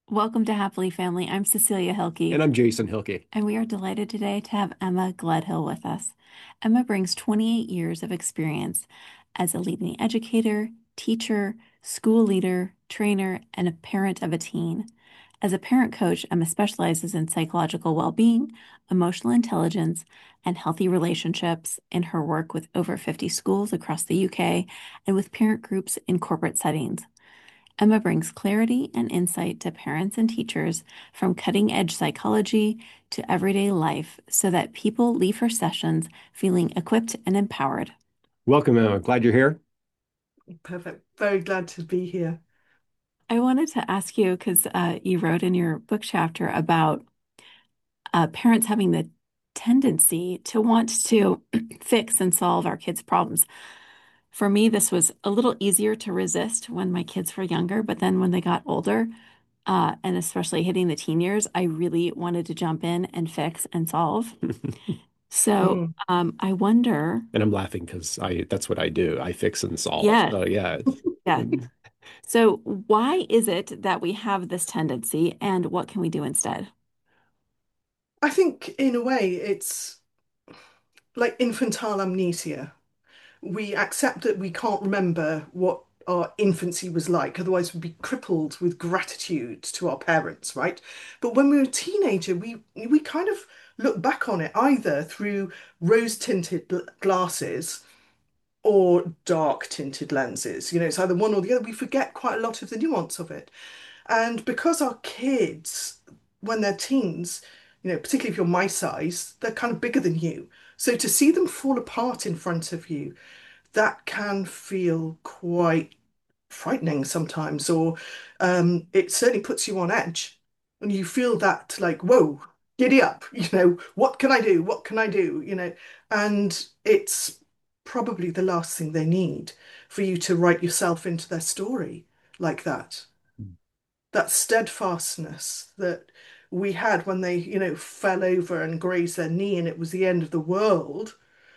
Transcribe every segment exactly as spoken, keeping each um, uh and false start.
Welcome to Happily Family. I'm Cecilia And Hilke, I'm Jason Hilke. and we are delighted today to have Emma Gledhill with us. Emma brings twenty-eight years of experience as a leading educator, teacher, school leader, trainer, and a parent of a teen. As a parent coach, Emma specializes in psychological well-being, emotional intelligence, and healthy relationships in her work with over fifty schools across the U K and with parent groups in corporate settings. Emma brings clarity and insight to parents and teachers from cutting edge psychology to everyday life so that people leave her sessions feeling equipped and empowered. Welcome, Emma. Glad you're here. Perfect. Very glad to be here. I wanted to ask you because uh, you wrote in your book chapter about uh, parents having the tendency to want to fix and solve our kids' problems. For me, this was a little easier to resist when my kids were younger, but then when they got older, uh, and especially hitting the teen years, I really wanted to jump in and fix and solve. So Mm. um, I wonder, And I'm laughing because I that's what I do. I fix and solve. yeah, So yeah. yeah. So why is it that we have this tendency, and what can we do instead? I think in a way it's like infantile amnesia. We accept that we can't remember what our infancy was like, otherwise we'd be crippled with gratitude to our parents, right? But when we were a teenager, we we kind of look back on it either through rose-tinted glasses or dark-tinted lenses. You know, it's either one or the other. We forget quite a lot of the nuance of it. And because our kids, when they're teens, you know, particularly if you're my size, they're kind of bigger than you. So to see them fall apart in front of you, that can feel quite frightening sometimes, or um, it certainly puts you on edge. And you feel that like, whoa, giddy up, you know, what can I do? What can I do? You know, and it's probably the last thing they need for you to write yourself into their story like that that steadfastness that we had when they, you know, fell over and grazed their knee and it was the end of the world.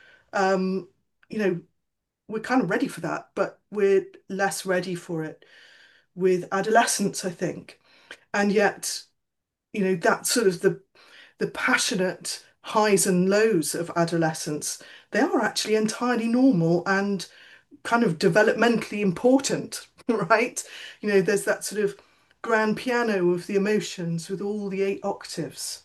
Um, you know, we're kind of ready for that, but we're less ready for it with adolescence, I think. And yet, you know, that sort of the the passionate highs and lows of adolescence, they are actually entirely normal and kind of developmentally important, right? You know, there's that sort of grand piano of the emotions with all the eight octaves.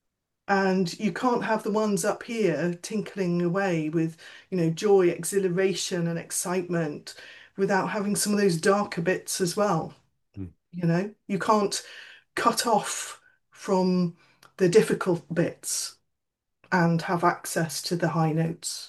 And you can't have the ones up here tinkling away with, you know, joy, exhilaration, and excitement without having some of those darker bits as well. You know, you can't cut off from the difficult bits and have access to the high notes.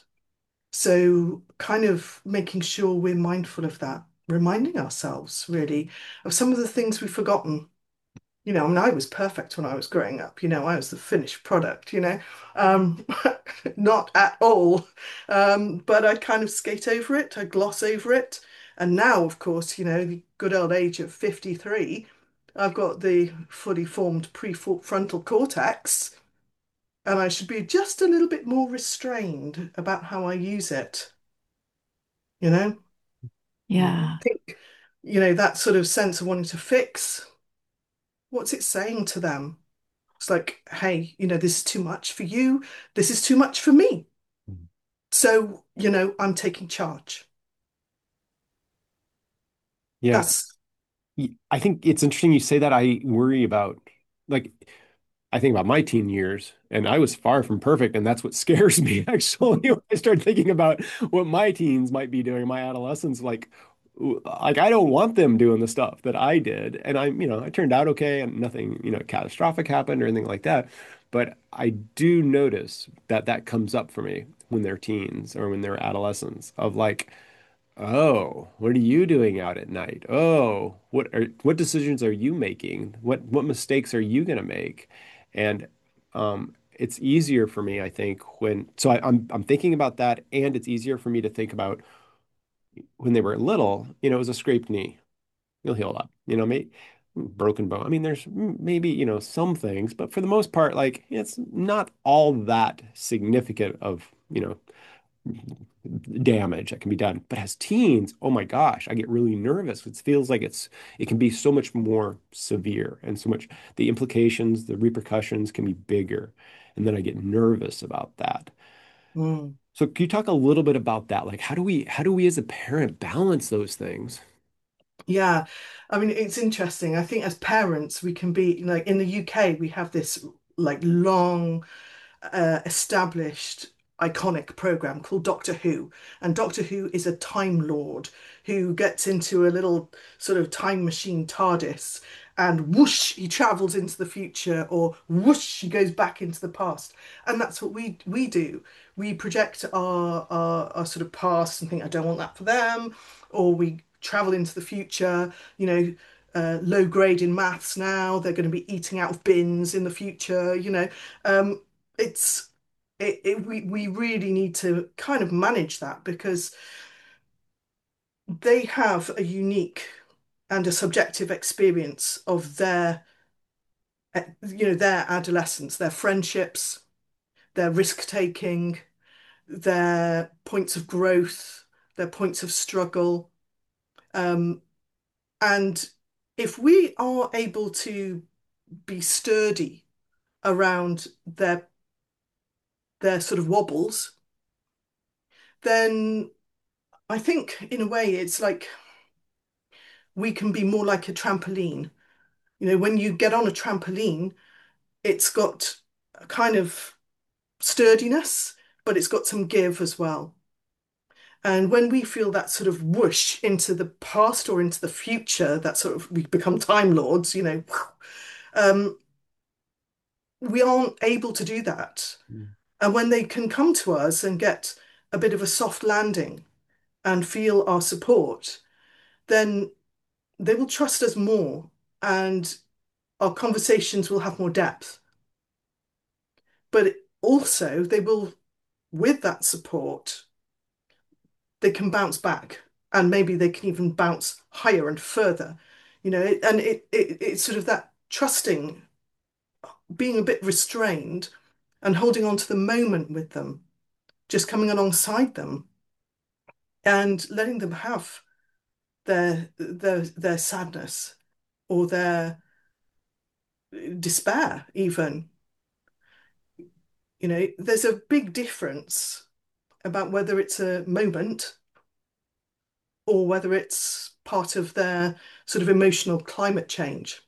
So, kind of making sure we're mindful of that, reminding ourselves really of some of the things we've forgotten. You know, I mean, I was perfect when I was growing up. You know, I was the finished product, you know, um, not at all. Um, but I kind of skate over it, I gloss over it. And now, of course, you know, the good old age of fifty-three, I've got the fully formed prefrontal cortex, and I should be just a little bit more restrained about how I use it, you know? Yeah. I think, you know, that sort of sense of wanting to fix, what's it saying to them? It's like, hey, you know, this is too much for you. This is too much for me. So, you know, I'm taking charge. Yeah. That's, I think it's interesting you say that. I worry about like I think about my teen years and I was far from perfect and that's what scares me actually when I start thinking about what my teens might be doing, my adolescents like like I don't want them doing the stuff that I did and I you know I turned out okay and nothing you know catastrophic happened or anything like that but I do notice that that comes up for me when they're teens or when they're adolescents of like oh, what are you doing out at night? Oh, what are what decisions are you making? What what mistakes are you going to make? And um, it's easier for me, I think, when so I, I'm I'm thinking about that, and it's easier for me to think about when they were little. You know, it was a scraped knee. You'll heal up. You know, maybe broken bone. I mean, there's maybe you know some things, but for the most part, like it's not all that significant of you know damage that can be done. But as teens, oh my gosh, I get really nervous. It feels like it's it can be so much more severe and so much the implications, the repercussions can be bigger. And then I get nervous about that. Mm. So can you talk a little bit about that? Like how do we how do we as a parent balance those things? Yeah, I mean, it's interesting. I think as parents, we can be like in the U K, we have this like long uh, established iconic program called Doctor Who. And Doctor Who is a Time Lord who gets into a little sort of time machine TARDIS and whoosh, he travels into the future, or whoosh, he goes back into the past. And that's what we we do. We project our, our, our sort of past and think, I don't want that for them, or we travel into the future, you know. Uh, low grade in maths now, they're going to be eating out of bins in the future, you know. Um, it's it, it we we really need to kind of manage that because they have a unique and a subjective experience of their eh, you know their adolescence, their friendships, their risk taking, their points of growth, their points of struggle. Um, and if we are able to be sturdy around their their sort of wobbles, then I think in a way it's like we can be more like a trampoline. You know, when you get on a trampoline, it's got a kind of sturdiness, but it's got some give as well. And when we feel that sort of whoosh into the past or into the future, that sort of we become time lords, you know, um, we aren't able to do that. Mm. And when they can come to us and get a bit of a soft landing and feel our support, then they will trust us more and our conversations will have more depth. But also, they will, with that support, they can bounce back and maybe they can even bounce higher and further, you know, and it, it it's sort of that trusting, being a bit restrained and holding on to the moment with them, just coming alongside them and letting them have their their their sadness or their despair even. You know, there's a big difference about whether it's a moment or whether it's part of their sort of emotional climate change.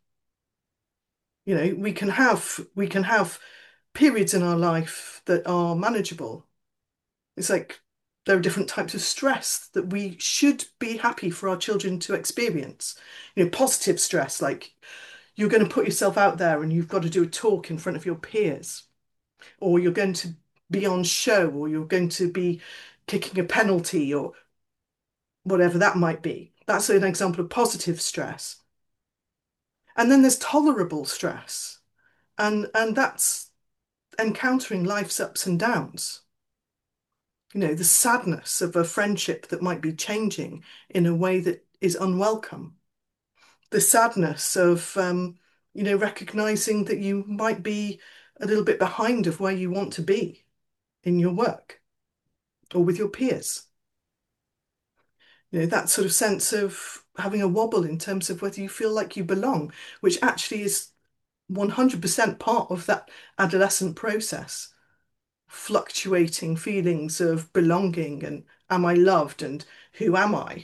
You know, we can have we can have periods in our life that are manageable. It's like there are different types of stress that we should be happy for our children to experience. You know, positive stress, like you're going to put yourself out there and you've got to do a talk in front of your peers, or you're going to be on show, or you're going to be kicking a penalty, or whatever that might be. That's an example of positive stress. And then there's tolerable stress, and and that's encountering life's ups and downs. You know, the sadness of a friendship that might be changing in a way that is unwelcome. The sadness of, um, you know, recognizing that you might be a little bit behind of where you want to be in your work or with your peers. You know, that sort of sense of having a wobble in terms of whether you feel like you belong, which actually is one hundred percent part of that adolescent process. Fluctuating feelings of belonging and am I loved and who am I?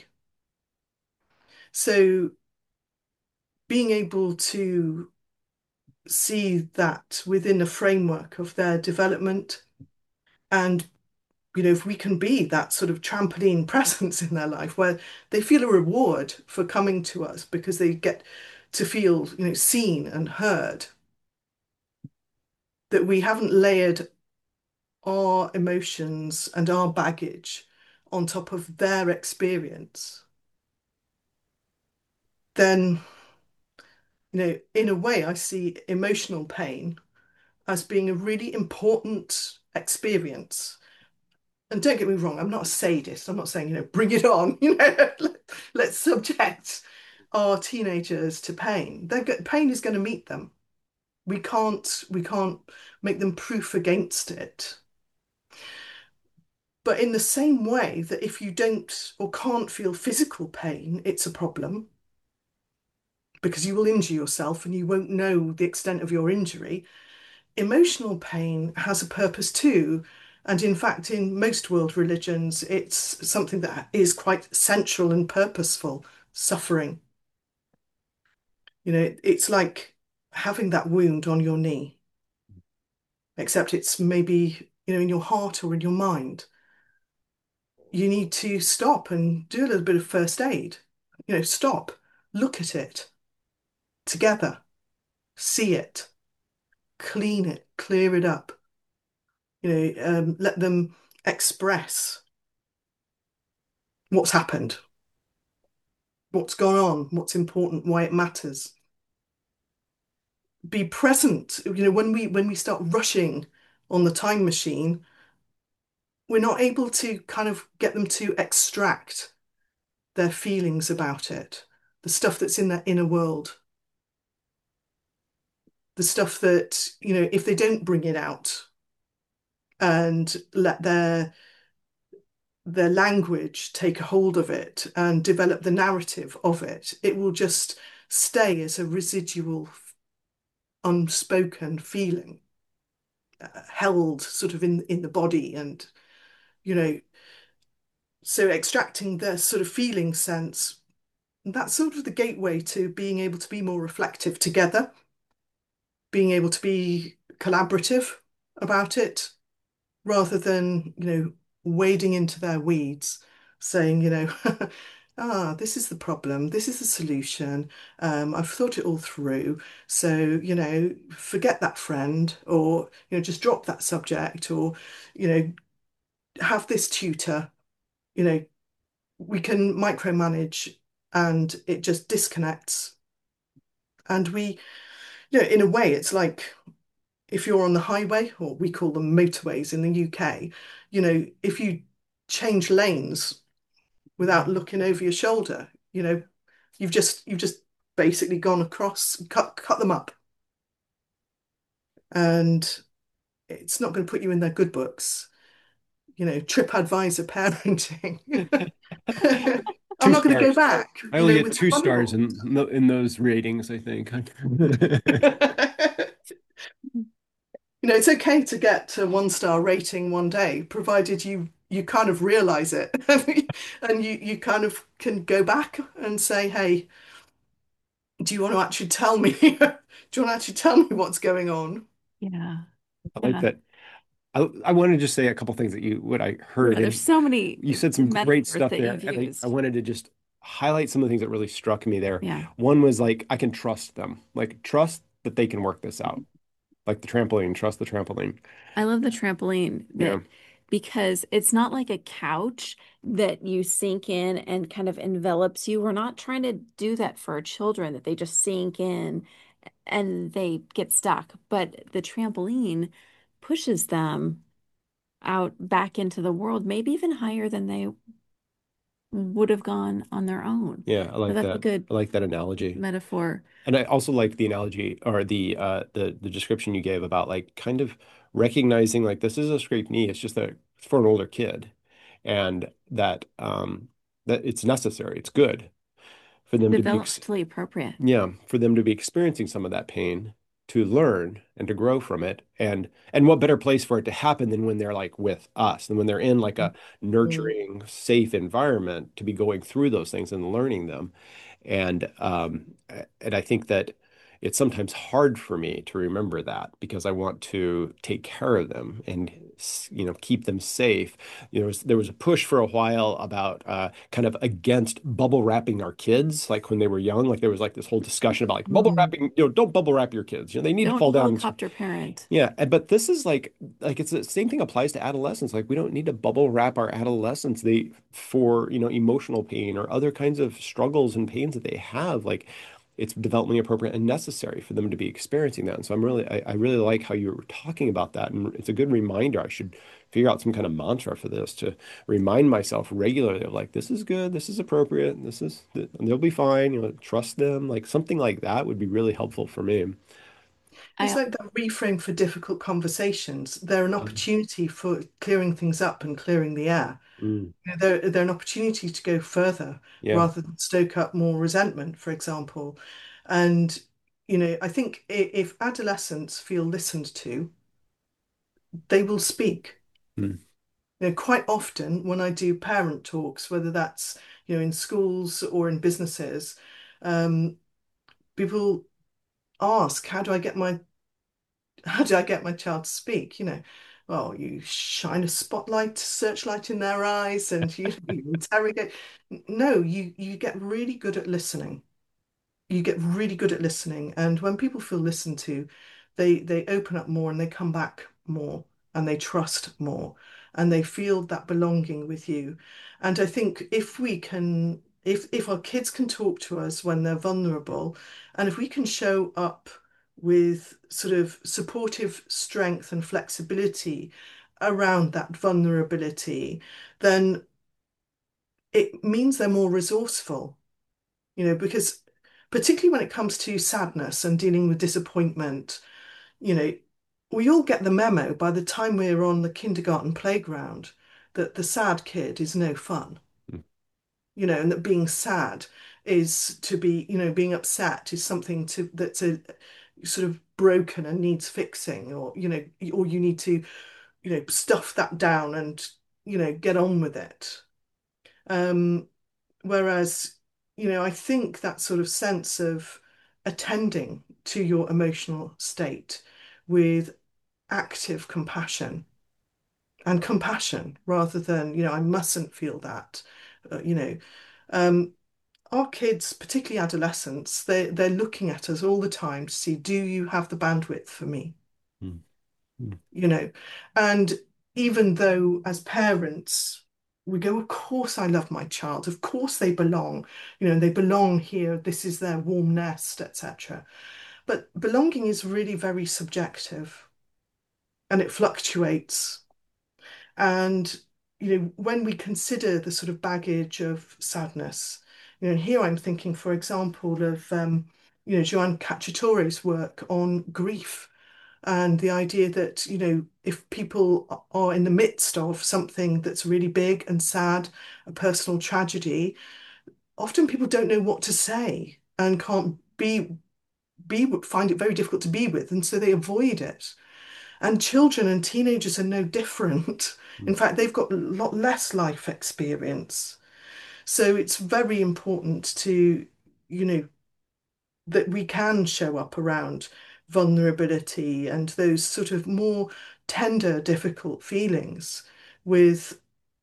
So being able to see that within a framework of their development and you know if we can be that sort of trampoline presence in their life where they feel a reward for coming to us because they get to feel you know seen and heard, that we haven't layered our emotions and our baggage on top of their experience, then, you know, in a way, I see emotional pain as being a really important experience. And don't get me wrong, I'm not a sadist. I'm not saying, you know, bring it on, you know, let's subject our teenagers to pain. They're, pain is going to meet them. We can't, we can't make them proof against it. But in the same way that if you don't or can't feel physical pain, it's a problem because you will injure yourself and you won't know the extent of your injury. Emotional pain has a purpose too. And in fact, in most world religions, it's something that is quite central and purposeful, suffering. You know, it's like having that wound on your knee, except it's maybe, you know, in your heart or in your mind. You need to stop and do a little bit of first aid. You know, stop, look at it together, see it, clean it, clear it up. You know, um, let them express what's happened, what's gone on, what's important, why it matters. Be present. You know, when we when we start rushing on the time machine, we're not able to kind of get them to extract their feelings about it, the stuff that's in their inner world, the stuff that, you know, if they don't bring it out and let their their language take a hold of it and develop the narrative of it, it will just stay as a residual unspoken feeling, uh, held sort of in in the body. And you know, so extracting the sort of feeling sense, that's sort of the gateway to being able to be more reflective together, being able to be collaborative about it, rather than, you know, wading into their weeds, saying, you know, ah, this is the problem, this is the solution. Um, I've thought it all through. So, you know, forget that friend, or, you know, just drop that subject, or, you know, have this tutor. You know, we can micromanage and it just disconnects. And we, you know, in a way, it's like if you're on the highway, or we call them motorways in the U K, you know, if you change lanes without looking over your shoulder, you know, you've just you've just basically gone across, cut cut them up. And it's not going to put you in their good books. You know, TripAdvisor parenting. I'm Two not going to go stars. back, I you only know, get with two stars Wonderwall. in in those ratings, I think. You know, it's okay to get a one star rating one day, provided you you kind of realize it and you you kind of can go back and say, hey, do you want to actually tell me? Do you want to actually tell me what's going on? Yeah. I like Yeah. that. I, I want to just say a couple things that you what I heard, Yeah. There's and so many you said some great metaphors stuff that there, you've and I, I used. wanted to just highlight some of the things that really struck me there. Yeah. One was like I can trust them, like trust that they can work this out, like the trampoline, trust the trampoline. I love the trampoline Yeah, that because it's not like a couch that you sink in and kind of envelops you. We're not trying to do that for our children, that they just sink in and they get stuck. But the trampoline pushes them out back into the world, maybe even higher than they would have gone on their own. yeah, I So like that's a that. good I like that analogy. metaphor. And I also like the analogy or the uh the the description you gave about like kind of recognizing like this is a scraped knee. It's just that it's for an older kid, and that um that it's necessary. It's good for them to be ex Developmentally appropriate. yeah, for them to be experiencing some of that pain, to learn and to grow from it. And and what better place for it to happen than when they're like with us, and when they're in like a Mm. nurturing, safe environment to be going through those things and learning them. And um, and I think that it's sometimes hard for me to remember that because I want to take care of them and you know keep them safe. You know, there was, there was a push for a while about uh, kind of against bubble wrapping our kids, like when they were young. Like there was like this whole discussion about like bubble Mm. wrapping. You know, don't bubble wrap your kids. You know, they need to Don't fall down. helicopter parent. Yeah, and- but this is like like it's the same thing applies to adolescents. Like we don't need to bubble wrap our adolescents they for, you know, emotional pain or other kinds of struggles and pains that they have. Like it's developmentally appropriate and necessary for them to be experiencing that. And so I'm really I, I really like how you were talking about that. And it's a good reminder. I should figure out some kind of mantra for this to remind myself regularly of like this is good, this is appropriate, this is they'll be fine, you know, trust them. Like something like that would be really helpful for me. It's I like that reframe for difficult conversations. They're an Um, opportunity for clearing things up and clearing the air. mm, You know, they're, they're an opportunity to go further yeah. rather than stoke up more resentment, for example. And, you know, I think if adolescents feel listened to, they will speak. Mm, You know, quite often when I do parent talks, whether that's, you know, in schools or in businesses, um, people ask, how do I get my how do I get my child to speak? You know, well, you shine a spotlight, searchlight in their eyes, and you, you interrogate. No, you you get really good at listening. You get really good at listening, and when people feel listened to, they they open up more and they come back more and they trust more and they feel that belonging with you. And I think if we can, if if our kids can talk to us when they're vulnerable, and if we can show up with sort of supportive strength and flexibility around that vulnerability, then it means they're more resourceful, you know, because particularly when it comes to sadness and dealing with disappointment, you know, we all get the memo by the time we're on the kindergarten playground that the sad kid is no fun, mm, you know, and that being sad is to be, you know, being upset is something to that's a sort of broken and needs fixing, or, you know, or you need to, you know, stuff that down and, you know, get on with it. Um, Whereas, you know, I think that sort of sense of attending to your emotional state with active compassion and compassion rather than, you know, I mustn't feel that, uh, you know, um, our kids, particularly adolescents, they they're looking at us all the time to see, do you have the bandwidth for me? mm, mm, You know, and even though as parents we go, of course I love my child, of course they belong, you know, they belong here, this is their warm nest, et cetera. But belonging is really very subjective and it fluctuates. And, you know, when we consider the sort of baggage of sadness, you know, and here I'm thinking, for example, of um, you know, Joan Cacciatore's work on grief and the idea that, you know, if people are in the midst of something that's really big and sad, a personal tragedy, often people don't know what to say and can't be be find it very difficult to be with, and so they avoid it. And children and teenagers are no different. In mm, fact, they've got a lot less life experience. So it's very important to, you know, that we can show up around vulnerability and those sort of more tender, difficult feelings with,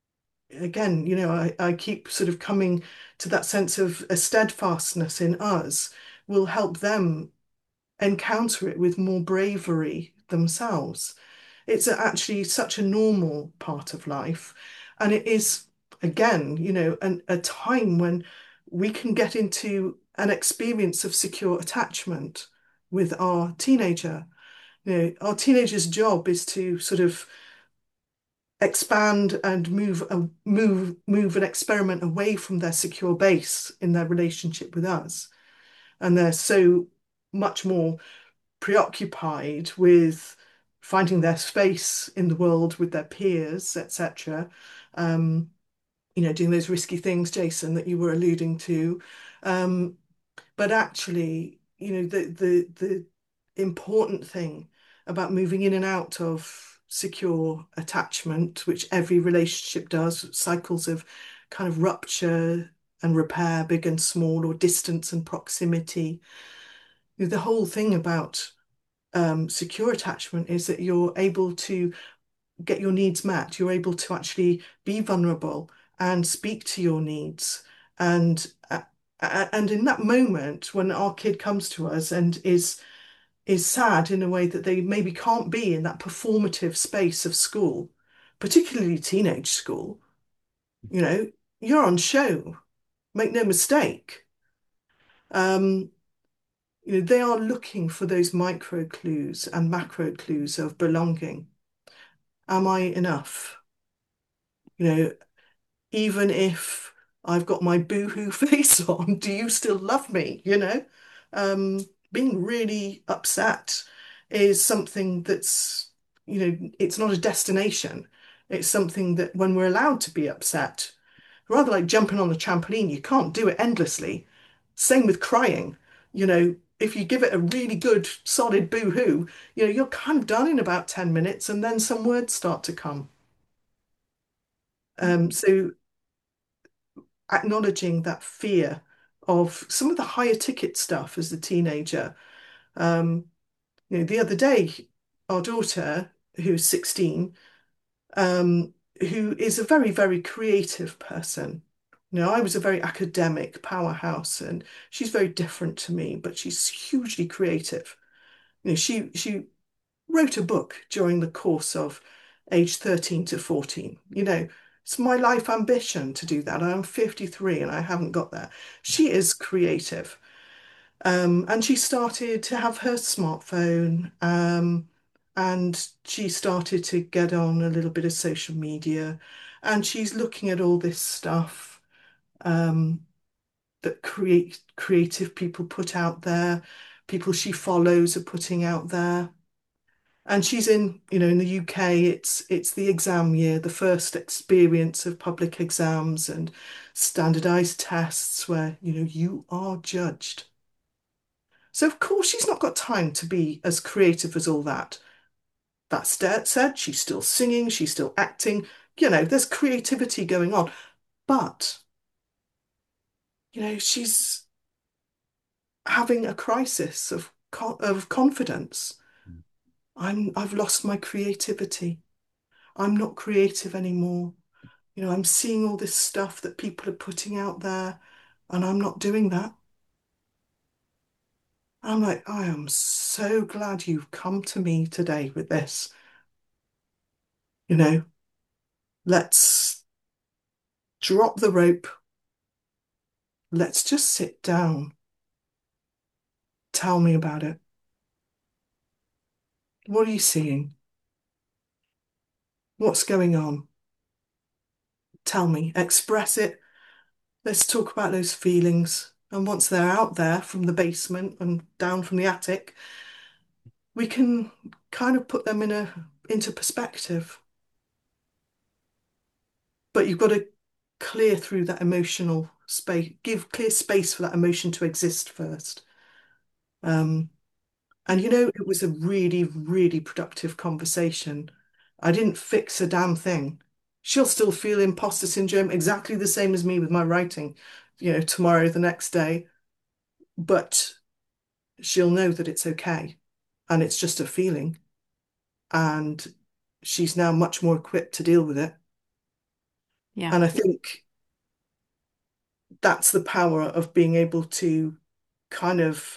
again, you know, I, I keep sort of coming to that sense of a steadfastness in us will help them encounter it with more bravery themselves. It's actually such a normal part of life. And it is, again, you know, an, a time when we can get into an experience of secure attachment with our teenager. You know, our teenager's job is to sort of expand and move a move move an experiment away from their secure base in their relationship with us. And they're so much more preoccupied with finding their space in the world with their peers, et cetera. Um, you know, doing those risky things, Jason, that you were alluding to. Um, but actually, you know, the the the important thing about moving in and out of secure attachment, which every relationship does, cycles of kind of rupture and repair, big and small, or distance and proximity. The whole thing about um, secure attachment is that you're able to get your needs met. You're able to actually be vulnerable and speak to your needs. And uh, and in that moment, when our kid comes to us and is is sad in a way that they maybe can't be in that performative space of school, particularly teenage school, you know, you're on show. Make no mistake. Um, you know, they are looking for those micro clues and macro clues of belonging. Am I enough? You know, even if I've got my boohoo face on, do you still love me? You know, um, being really upset is something that's, you know, it's not a destination. It's something that when we're allowed to be upset, rather like jumping on the trampoline, you can't do it endlessly. Same with crying. You know, if you give it a really good, solid boo-hoo, you know, you're kind of done in about ten minutes and then some words start to come. Um, so acknowledging that fear of some of the higher ticket stuff as a teenager. Um, you know, the other day, our daughter, who's sixteen, um, who is a very, very creative person. You know, I was a very academic powerhouse, and she's very different to me, but she's hugely creative. You know, she she wrote a book during the course of age thirteen to fourteen. You know, it's my life ambition to do that. I'm fifty-three and I haven't got there. She is creative. Um, and she started to have her smartphone, um, and she started to get on a little bit of social media, and she's looking at all this stuff um, that create creative people put out there, people she follows are putting out there. And she's in, you know, in the U K, it's it's the exam year, the first experience of public exams and standardized tests where, you know, you are judged. So of course she's not got time to be as creative as all that. That said, she's still singing, she's still acting, you know, there's creativity going on. But, you know, she's having a crisis of of confidence. I'm I've lost my creativity. I'm not creative anymore. You know, I'm seeing all this stuff that people are putting out there, and I'm not doing that. I'm like, I am so glad you've come to me today with this. You know, let's drop the rope. Let's just sit down. Tell me about it. What are you seeing? What's going on? Tell me, express it. Let's talk about those feelings. And once they're out there from the basement and down from the attic, we can kind of put them in a into perspective. But you've got to clear through that emotional space, give clear space for that emotion to exist first. Um, And you know, it was a really, really productive conversation. I didn't fix a damn thing. She'll still feel imposter syndrome exactly the same as me with my writing, you know, tomorrow, the next day. But she'll know that it's okay and it's just a feeling. And she's now much more equipped to deal with it. Yeah. And I think that's the power of being able to kind of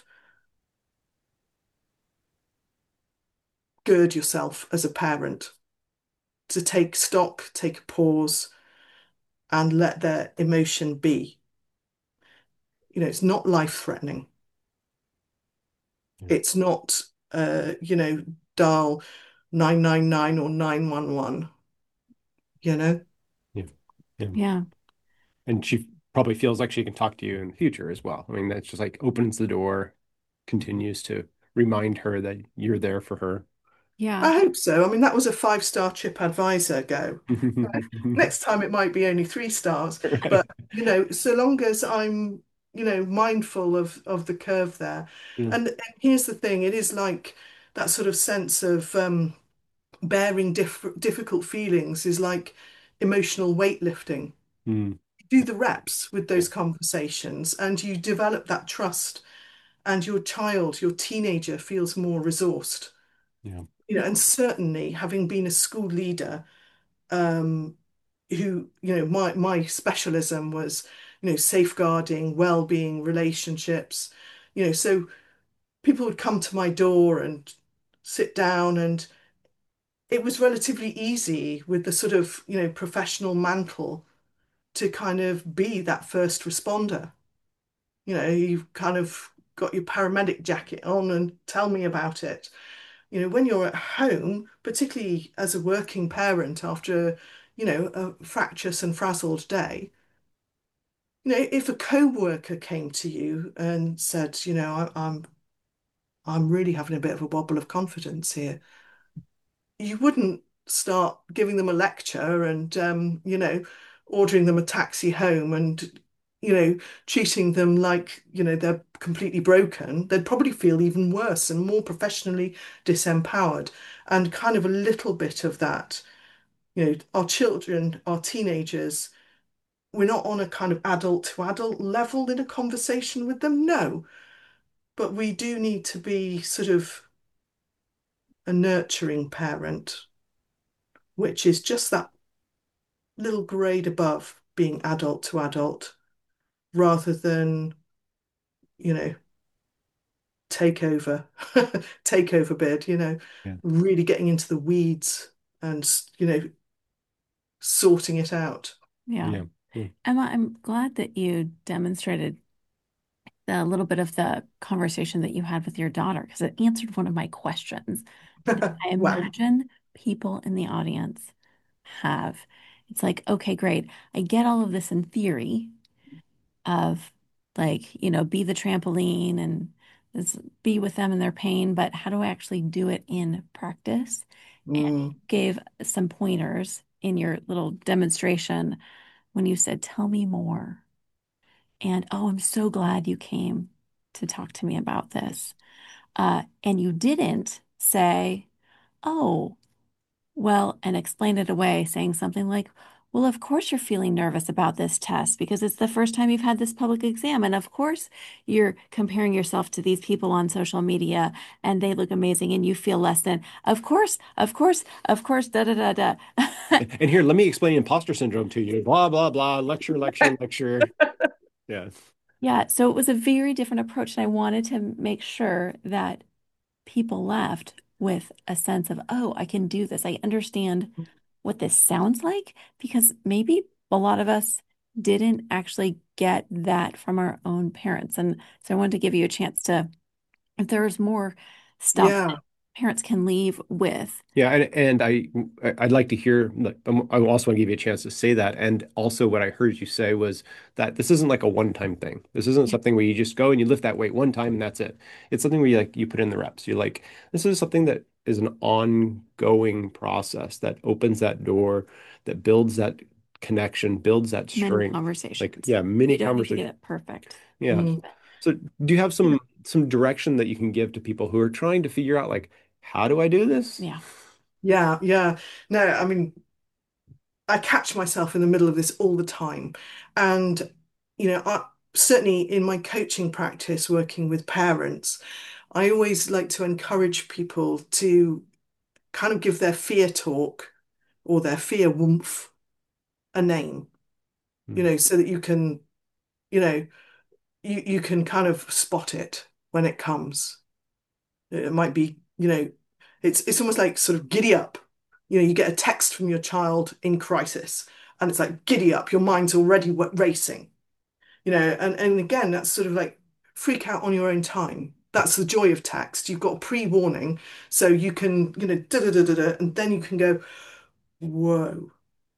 gird yourself as a parent to take stock, take a pause, and let their emotion be. You know, it's not life-threatening. Yeah. It's not, uh, you know, dial nine nine nine or nine one one, you know? Yeah. Yeah. Yeah. And she probably feels like she can talk to you in the future as well. I mean, that's just like opens the door, continues to remind her that you're there for her. Yeah. I hope so. I mean, that was a five-star Trip Advisor go. Next time it might be only three stars. Right. But, you know, so long as I'm, you know, mindful of of the curve there. Yeah. And, and here's the thing, it is like that sort of sense of um, bearing diff difficult feelings is like emotional weightlifting. Mm. You do the reps with Yeah. those conversations and you develop that trust, and your child, your teenager feels more resourced. Yeah. You know, and certainly having been a school leader, um, who, you know, my my specialism was, you know, safeguarding, well-being, relationships. You know, so people would come to my door and sit down, and it was relatively easy with the sort of, you know, professional mantle to kind of be that first responder. You know, you've kind of got your paramedic jacket on and tell me about it. You know, when you're at home, particularly as a working parent after, you know, a fractious and frazzled day, you know, if a co-worker came to you and said, you know, I, I'm I'm really having a bit of a wobble of confidence here. You wouldn't start giving them a lecture and, um, you know, ordering them a taxi home and, you know, treating them like, you know, they're completely broken. They'd probably feel even worse and more professionally disempowered. And kind of a little bit of that, you know, our children, our teenagers, we're not on a kind of adult to adult level in a conversation with them, no. But we do need to be sort of a nurturing parent, which is just that little grade above being adult to adult rather than, you know, take over, take over bid, you know, Yeah. really getting into the weeds and, you know, sorting it out. Yeah. Yeah. Yeah. Emma, I'm glad that you demonstrated a little bit of the conversation that you had with your daughter because it answered one of my questions that I Wow. imagine people in the audience have. It's like, okay, great. I get all of this in theory of like, you know, be the trampoline and this, be with them in their pain, but how do I actually do it in practice? And you Mm, gave some pointers in your little demonstration when you said, tell me more. And oh, I'm so glad you came to talk to me about this. Uh, and you didn't say, oh, well, and explain it away, saying something like, well, of course you're feeling nervous about this test because it's the first time you've had this public exam. And of course you're comparing yourself to these people on social media and they look amazing and you feel less than. Of course, of course, of course, da da da da. And here, let me explain imposter syndrome to you. Blah, blah, blah, lecture, lecture, lecture. Yeah. Yeah, so it was a very different approach. And I wanted to make sure that people left with a sense of, oh, I can do this. I understand what this sounds like because maybe a lot of us didn't actually get that from our own parents. And so I wanted to give you a chance to, if there's more stuff that yeah. parents can leave with. Yeah, and and I I'd like to hear. Like, um, I also want to give you a chance to say that. And also, what I heard you say was that this isn't like a one-time thing. This isn't Yeah. something where you just go and you lift that weight one time and that's it. It's something where you like you put in the reps. You're like, this is something that is an ongoing process that opens that door, that builds that connection, builds that Many strength. Like, conversations. yeah, many You don't need to conversations. get it perfect. Yeah. Mm, So, do you have some some direction that you can give to people who are trying to figure out like, how do I do this? Yeah. yeah, yeah. No, I mean, I catch myself in the middle of this all the time. And, you know, I, certainly in my coaching practice, working with parents, I always like to encourage people to kind of give their fear talk or their fear woomph a name, you Hmm. know, so that you can, you know, you, you can kind of spot it when it comes. It might be, you know, it's it's almost like sort of giddy up. You know, you get a text from your child in crisis, and it's like giddy up. Your mind's already racing. You know, and and again, that's sort of like freak out on your own time. That's the joy of text. You've got a pre-warning, so you can, you know, da da da da da, and then you can go, whoa,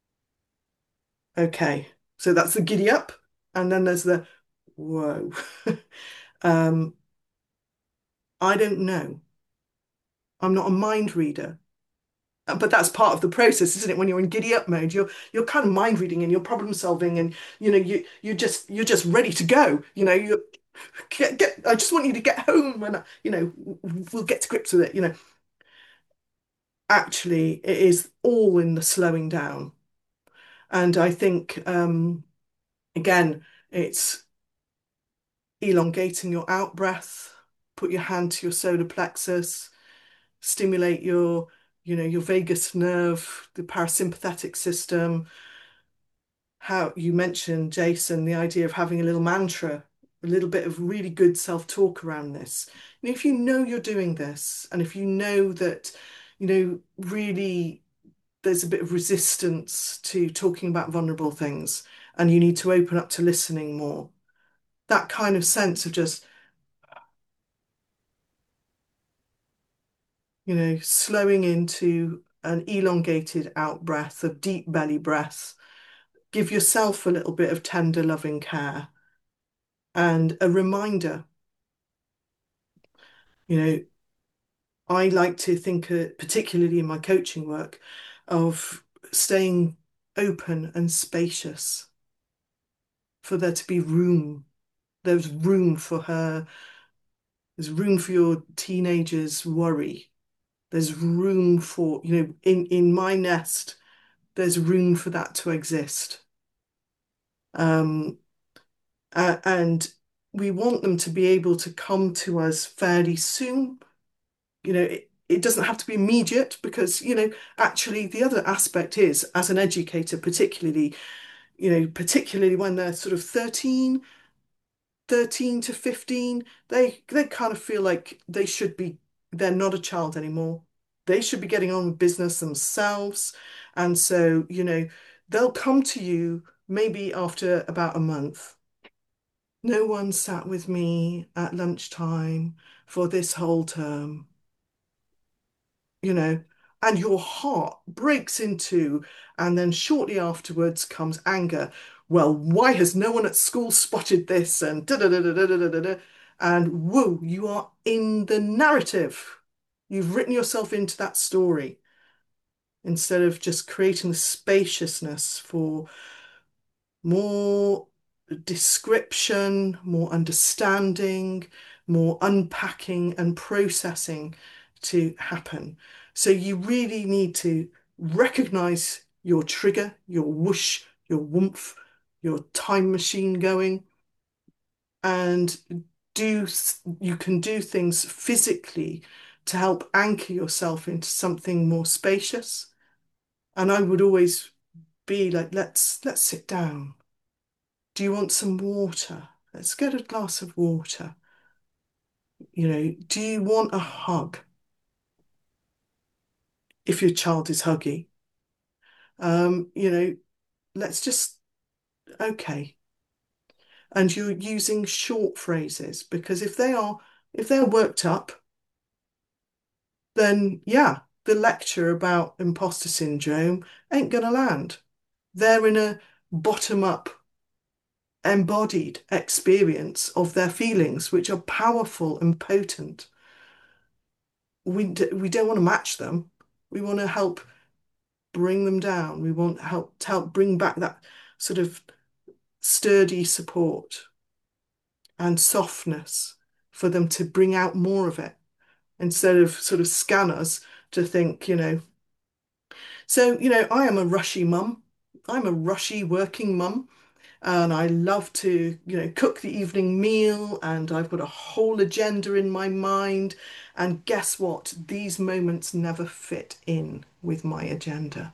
okay. So that's the giddy up, and then there's the whoa. um, I don't know. I'm not a mind reader. Uh, But that's part of the process, isn't it? When you're in giddy up mode, you're you're kind of mind reading and you're problem solving, and you know you you just you're just ready to go. You know you get, get I just want you to get home, and you know we'll get to grips with it. You know, actually, it is all in the slowing down, and I think um, again, it's elongating your out breath. Put your hand to your solar plexus, stimulate your you know your vagus nerve, the parasympathetic system. How you mentioned, Jason, the idea of having a little mantra, a little bit of really good self-talk around this. And if you know you're doing this, and if you know that, you know, really there's a bit of resistance to talking about vulnerable things, and you need to open up to listening more, that kind of sense of just, you know, slowing into an elongated out breath of deep belly breath. Give yourself a little bit of tender, loving care and a reminder You know, I like to think, uh, particularly in my coaching work, of staying open and spacious for there to be room. There's room for her. There's room for your teenager's worry. There's room for, you know, in, in my nest, there's room for that to exist. Um, uh, and we want them to be able to come to us fairly soon. You know, it, it doesn't have to be immediate because, you know, actually the other aspect is, as an educator, particularly, you know, particularly when they're sort of thirteen, thirteen to fifteen, they they kind of feel like they should be, they're not a child anymore. They should be getting on with business themselves. And so, you know, they'll come to you maybe after about a month. No one sat with me at lunchtime for this whole term, you know, and your heart breaks in two, and then shortly afterwards comes anger. Well, why has no one at school spotted this? And da da da da da da da da. And whoa, you are in the narrative. You've written yourself into that story instead of just creating the spaciousness for more description, more understanding, more unpacking and processing to happen. So you really need to recognize your trigger, your whoosh, your woomph, your time machine going, and do you can do things physically to help anchor yourself into something more spacious. And I would always be like, let's let's sit down. Do you want some water? Let's get a glass of water. You know, do you want a hug if your child is huggy? Um, you know, let's just, okay. And you're using short phrases because if they are, if they're worked up, then yeah, the lecture about imposter syndrome ain't gonna land. They're in a bottom up, embodied experience of their feelings, which are powerful and potent. we d we don't want to match them. We want to help bring them down. We want help to help bring back that sort of sturdy support and softness for them to bring out more of it instead of sort of scanners to think, you know. So, you know, I am a rushy mum. I'm a rushy working mum. And I love to, you know, cook the evening meal, and I've got a whole agenda in my mind. And guess what? These moments never fit in with my agenda.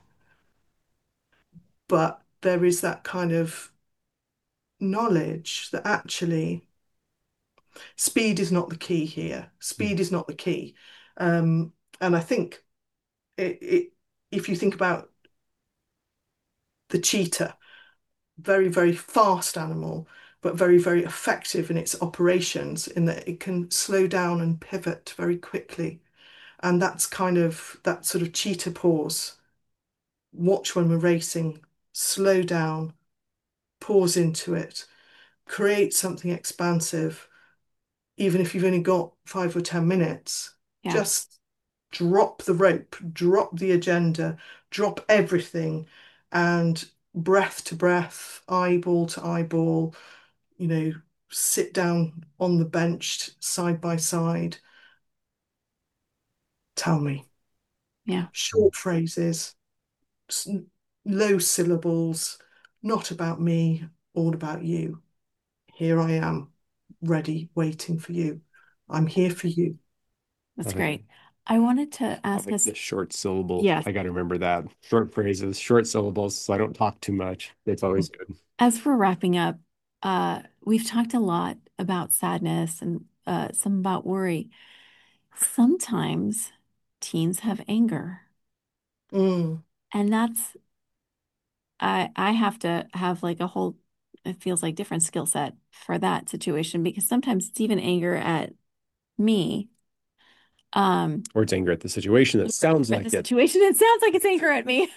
But there is that kind of knowledge that actually speed is not the key here. Speed is not the key. Um, and I think it, it, if you think about the cheetah, very, very fast animal, but very, very effective in its operations in that it can slow down and pivot very quickly. And that's kind of that sort of cheetah pause. Watch when we're racing, slow down, pause into it, create something expansive, even if you've only got five or ten minutes. Yeah. Just drop the rope, drop the agenda, drop everything, and breath to breath, eyeball to eyeball, you know, sit down on the bench side by side. Tell me. Yeah. Short phrases, low syllables, not about me, all about you. Here I am, ready, waiting for you. I'm here for you. That's I think great. I wanted to I ask like us, the short syllable. yes, I got to remember that. Short phrases, short syllables, so I don't talk too much. It's always good. as we're wrapping up, uh, we've talked a lot about sadness and uh, some about worry. Sometimes teens have anger, Mm, and that's I I have to have like a whole, it feels like different skill set for that situation because sometimes it's even anger at me. Um, Or it's anger at the situation that sounds at the like it. situation, it sounds like it's anger at me.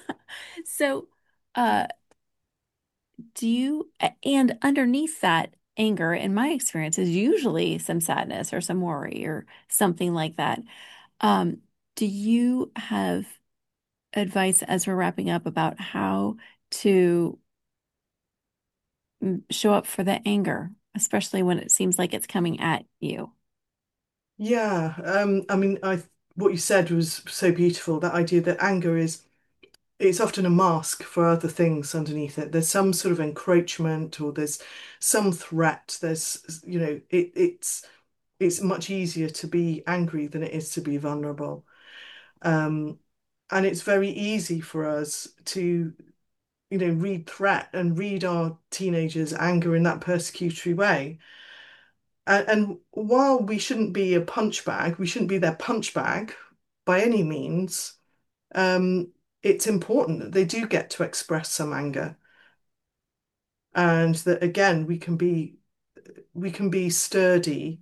So, uh, do you, and underneath that, anger, in my experience, is usually some sadness or some worry or something like that. Um, do you have advice as we're wrapping up about how to mm, show up for the anger, especially when it seems like it's coming at you? Yeah, um, I mean, I what you said was so beautiful. That idea that anger is it's often a mask for other things underneath it. There's some sort of encroachment, or there's some threat. There's, you know, it, it's it's much easier to be angry than it is to be vulnerable. Um, and it's very easy for us to, you know, read threat and read our teenagers' anger in that persecutory way. And, and while we shouldn't be a punch bag, we shouldn't be their punch bag by any means. Um, it's important that they do get to express some anger, and that again we can be we can be sturdy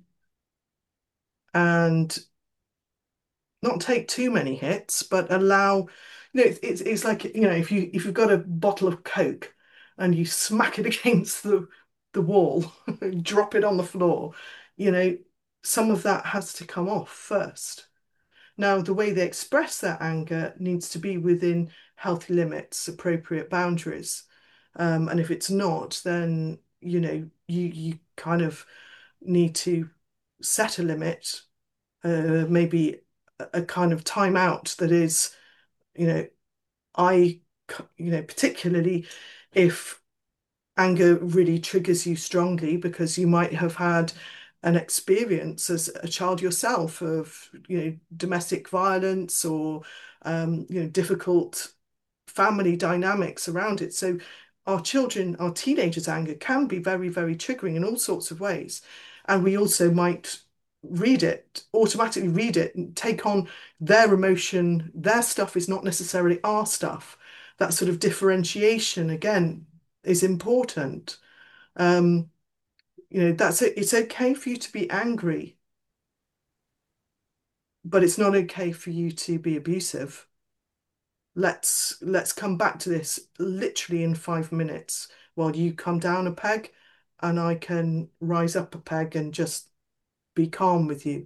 and not take too many hits, but allow, you know, it's, it's it's like, you know, if you if you've got a bottle of Coke and you smack it against the the wall, drop it on the floor, you know, some of that has to come off first. Now, the way they express their anger needs to be within healthy limits, appropriate boundaries. Um, and if it's not, then, you know, you you kind of need to set a limit, uh, maybe a, a kind of timeout that is, you know, I, you know, particularly if anger really triggers you strongly because you might have had an experience as a child yourself of, you know, domestic violence or, um, you know, difficult family dynamics around it. So our children, our teenagers' anger can be very, very triggering in all sorts of ways. And we also might read it, automatically read it and take on their emotion. Their stuff is not necessarily our stuff. That sort of differentiation, again, is important. Um, you know, that's it. It's okay for you to be angry, but it's not okay for you to be abusive. Let's let's come back to this literally in five minutes while you come down a peg and I can rise up a peg and just be calm with you.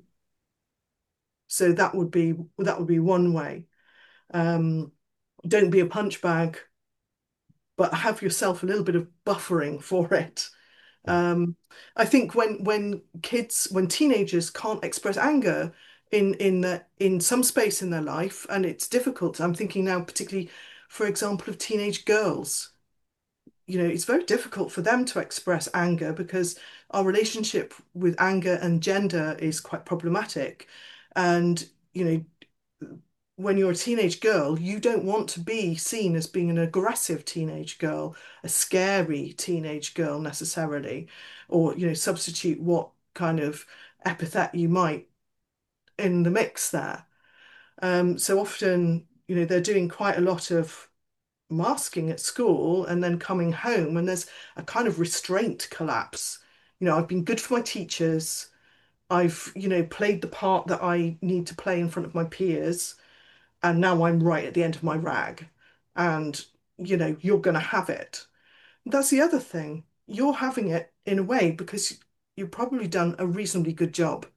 So that would be that would be one way. Um, don't be a punch bag, but have yourself a little bit of buffering for it. Yeah. Um, I think when when kids, when teenagers can't express anger in in the, in some space in their life, and it's difficult. I'm thinking now, particularly, for example, of teenage girls. You know, it's very difficult for them to express anger because our relationship with anger and gender is quite problematic. And, you know, when you're a teenage girl, you don't want to be seen as being an aggressive teenage girl, a scary teenage girl necessarily, or, you know, substitute what kind of epithet you might in the mix there. Um, so often, you know, they're doing quite a lot of masking at school and then coming home and there's a kind of restraint collapse. You know, I've been good for my teachers. I've, you know, played the part that I need to play in front of my peers, and now I'm right at the end of my rag. And, you know, you're going to have it. That's the other thing. You're having it in a way because you've probably done a reasonably good job.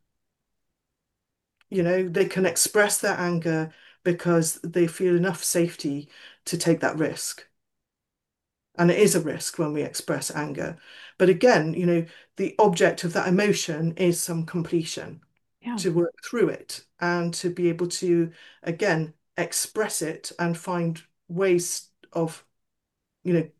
You know, they can express their anger because they feel enough safety to take that risk. And it is a risk when we express anger. But again, you know, the object of that emotion is some completion, Yeah. to work through it and to be able to, again, express it and find ways of, you know,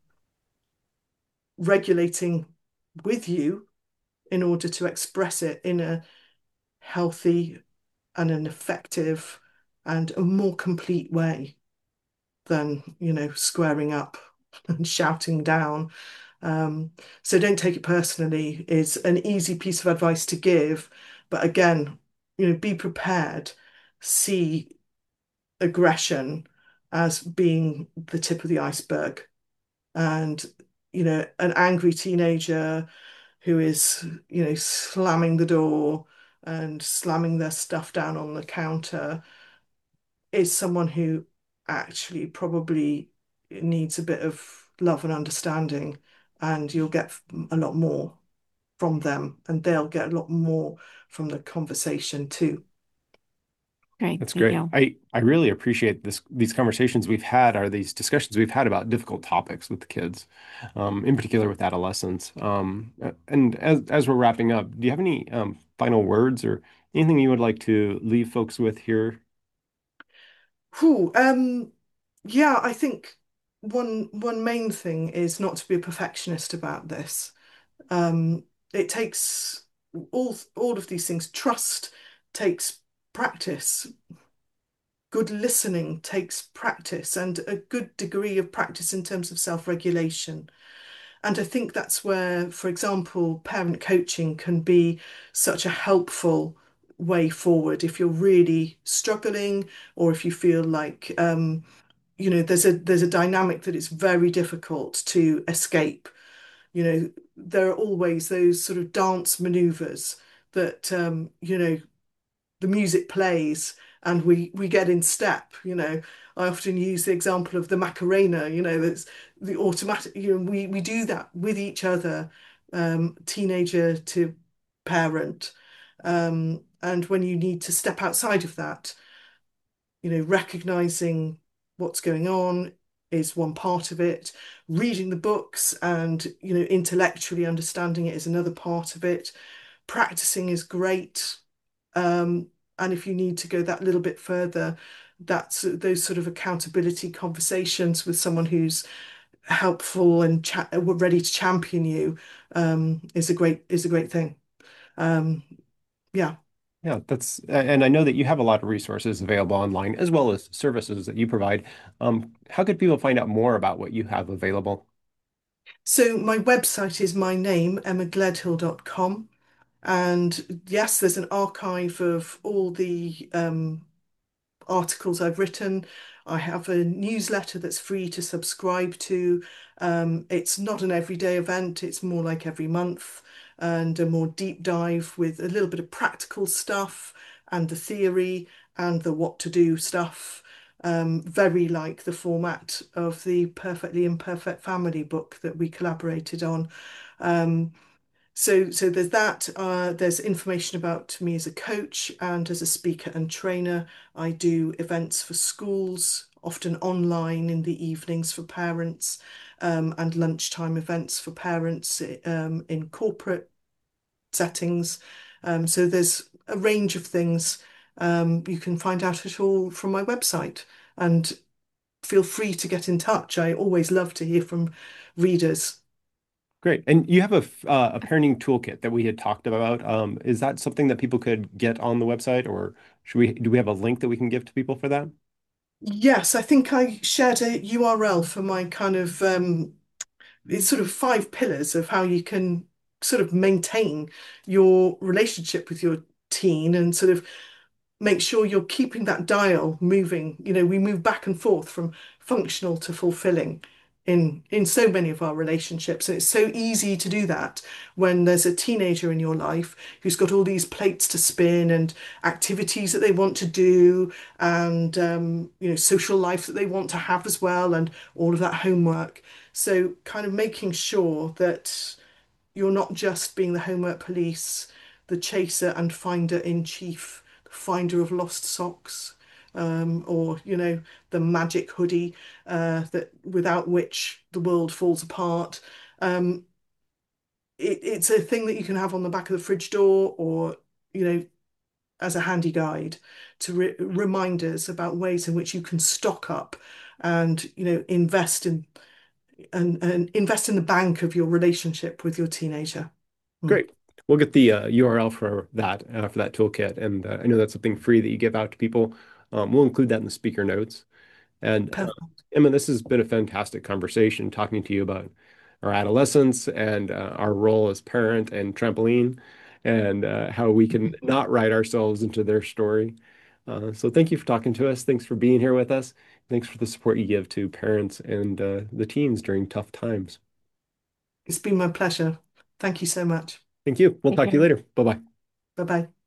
regulating with you in order to express it in a healthy and an effective and a more complete way than, you know, squaring up and shouting down. Um, so don't take it personally is an easy piece of advice to give. But again, you know, be prepared. See aggression as being the tip of the iceberg. And, you know, an angry teenager who is, you know, slamming the door and slamming their stuff down on the counter is someone who actually probably needs a bit of love and understanding, and you'll get a lot more. from them, and they'll get a lot more from the conversation too. Great. That's Thank great. you. I I really appreciate this these conversations we've had are these discussions we've had about difficult topics with the kids, um, in particular with adolescents. Um, uh, and as as we're wrapping up, do you have any um, final words or anything you would like to leave folks with here? Whew, um, yeah, I think one one main thing is not to be a perfectionist about this. Um, it takes all all of these things. Trust takes practice. Good listening takes practice and a good degree of practice in terms of self-regulation. And I think that's where, for example, parent coaching can be such a helpful way forward if you're really struggling or if you feel like um, you know there's a there's a dynamic that it's very difficult to escape. You know, there are always those sort of dance maneuvers that um, you know the music plays and we we get in step. You know, I often use the example of the Macarena. You know, that's the automatic. You know, we we do that with each other, um, teenager to parent, um, and when you need to step outside of that, you know, recognizing what's going on is one part of it. Reading the books and, you know, intellectually understanding it is another part of it. Practicing is great. Um, and if you need to go that little bit further, that's those sort of accountability conversations with someone who's helpful and cha ready to champion you um, is a great is a great thing. Um, yeah. Yeah, that's, and I know that you have a lot of resources available online as well as services that you provide. Um, how could people find out more about what you have available? So my website is my name, emma gledhill dot com. And yes, there's an archive of all the um, articles I've written. I have a newsletter that's free to subscribe to. Um, it's not an everyday event, it's more like every month and a more deep dive with a little bit of practical stuff and the theory and the what to do stuff. Um, very like the format of the Perfectly Imperfect Family book that we collaborated on. Um, so, so there's that. Uh, there's information about me as a coach and as a speaker and trainer. I do events for schools, often online in the evenings for parents, um, and lunchtime events for parents um, in corporate settings. Um, so there's a range of things. Um, you can find out it all from my website and feel free to get in touch. I always love to hear from readers. Great. And you have a f- uh, a parenting toolkit that we had talked about. Um, is that something that people could get on the website, or should we do we have a link that we can give to people for that? Yes, I think I shared a U R L for my kind of um, it's sort of five pillars of how you can sort of maintain your relationship with your teen and sort of make sure you're keeping that dial moving. You know, we move back and forth from functional to fulfilling in in so many of our relationships. And it's so easy to do that when there's a teenager in your life who's got all these plates to spin and activities that they want to do and um, you know, social life that they want to have as well, and all of that homework. So kind of making sure that you're not just being the homework police, the chaser and finder in chief, the finder of lost socks, um, or you know, the magic hoodie uh, that without which the world falls apart. Um, it, it's a thing that you can have on the back of the fridge door, or you know, as a handy guide to re remind us about ways in which you can stock up and you know invest in and, and invest in the bank of your relationship with your teenager. Mm. Great. We'll get the uh, U R L for that uh, for that toolkit, and uh, I know that's something free that you give out to people. Um, we'll include that in the speaker notes. And uh, Perfect. Emma, this has been a fantastic conversation talking to you about our adolescence and uh, our role as parent and trampoline, and uh, how we can not write ourselves into their story. Uh, so thank you for talking to us. Thanks for being here with us. Thanks for the support you give to parents and uh, the teens during tough times. It's been my pleasure. Thank you so much. Thank you. We'll Take talk to you care. later. Bye bye. Bye bye.